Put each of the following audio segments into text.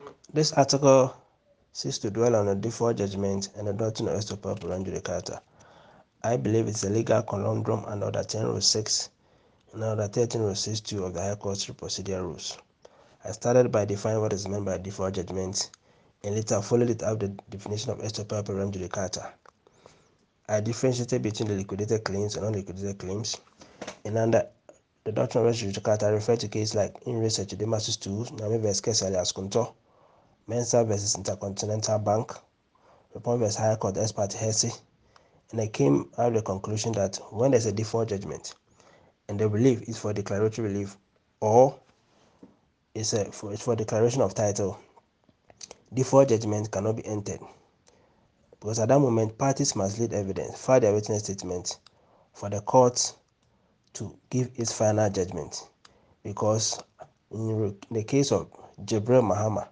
This article seeks to dwell on the default judgment and the doctrine of estoppel per rem judicata. I believe it's a legal conundrum under Order 10 Rule 6 and Order 13 Rule 6.2 of the High Court's procedural rules. I started by defining what is meant by default judgment and later followed it up the definition of estoppel per rem judicata. I differentiated between the liquidated claims and non-liquidated claims, and under the doctrine of res judicata, I refer to cases like In Re Sechidemasis 2, Nami vs. Kesali Askunto, Mensa vs. Intercontinental Bank, Report vs. High Court Ex parte Hesse, and I came out with the conclusion that when there's a default judgment and the relief is for declaratory relief or it's for declaration of title, default judgment cannot be entered, because at that moment parties must lead evidence, file their witness statement for the court to give its final judgment. Because in the case of Jibril Mahama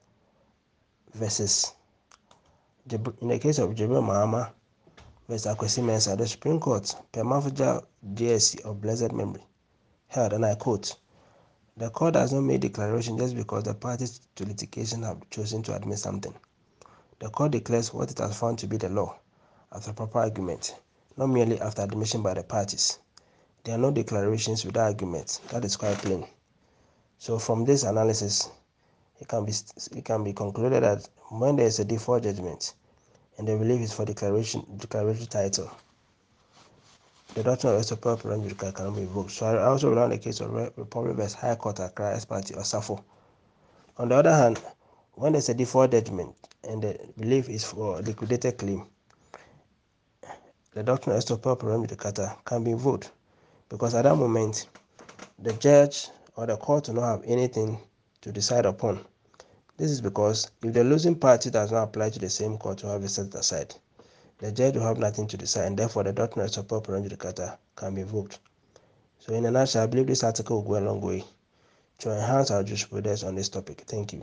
versus versus Akwesi Mensah, the Supreme Court, per Mafia JSC of blessed memory, held, and I quote, "The court does not make declaration just because the parties to litigation have chosen to admit something. The court declares what it has found to be the law after proper argument, not merely after admission by the parties. There are no declarations without arguments. That is quite plain." So from this analysis, it can be concluded that when there is a default judgment and the relief is for declaratory title, the doctrine of estoppel per rem judicata cannot be invoked. So I also rely on the case of Republic vs. High Court Accra Ex parte or SAFO. On the other hand, when there is a default judgment and the relief is for liquidated claim, the doctrine of estoppel per rem judicata can be invoked, because at that moment the judge or the court will not have anything to decide upon. This is because if the losing party does not apply to the same court to have it set aside, the judge will have nothing to decide, and therefore the doctrine of estoppel per rem judicata can be invoked. So in a nutshell, I believe this article will go a long way to enhance our jurisprudence on this topic. Thank you.